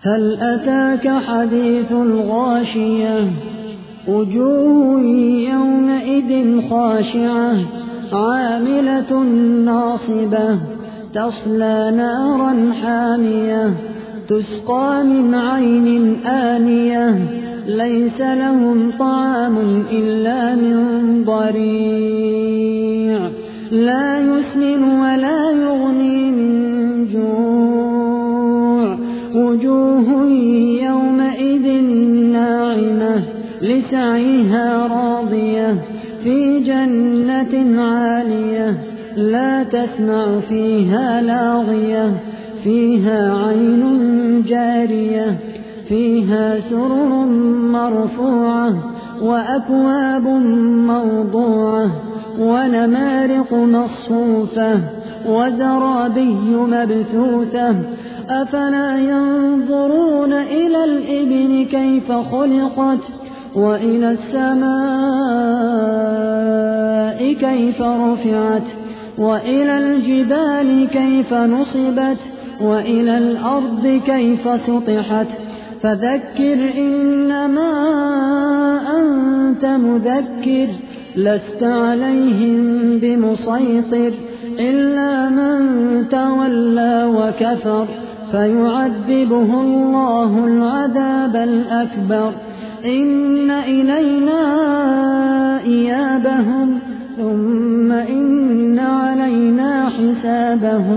هل أتاك حديث الغاشية وجوه يومئذ خاشعة عاملة ناصبة تصلى نارا حامية تسقى من عين آنية ليس لهم طعام إلا من ضريع لا يسمن ولا يغني من جوع وجوه يومئذ ناعمة لسعيها راضية في جنة عالية لا تسمع فيها لاغية فيها عين جارية فيها سرر مرفوعة وأكواب موضوعة ونمارق مصفوفة وزرابي مبثوثة أفلا ينظرون إلى الإبل كيف خلقت وإلى السماء كيف رفعت وإلى الجبال كيف نصبت وإلى الأرض كيف سطحت فذكر إنما أنت مذكر لست عليهم بمسيطر إلا من تولى وكفر فيعذبه الله العذاب الأكبر إن إلينا إيابهم ثم إن علينا حسابهم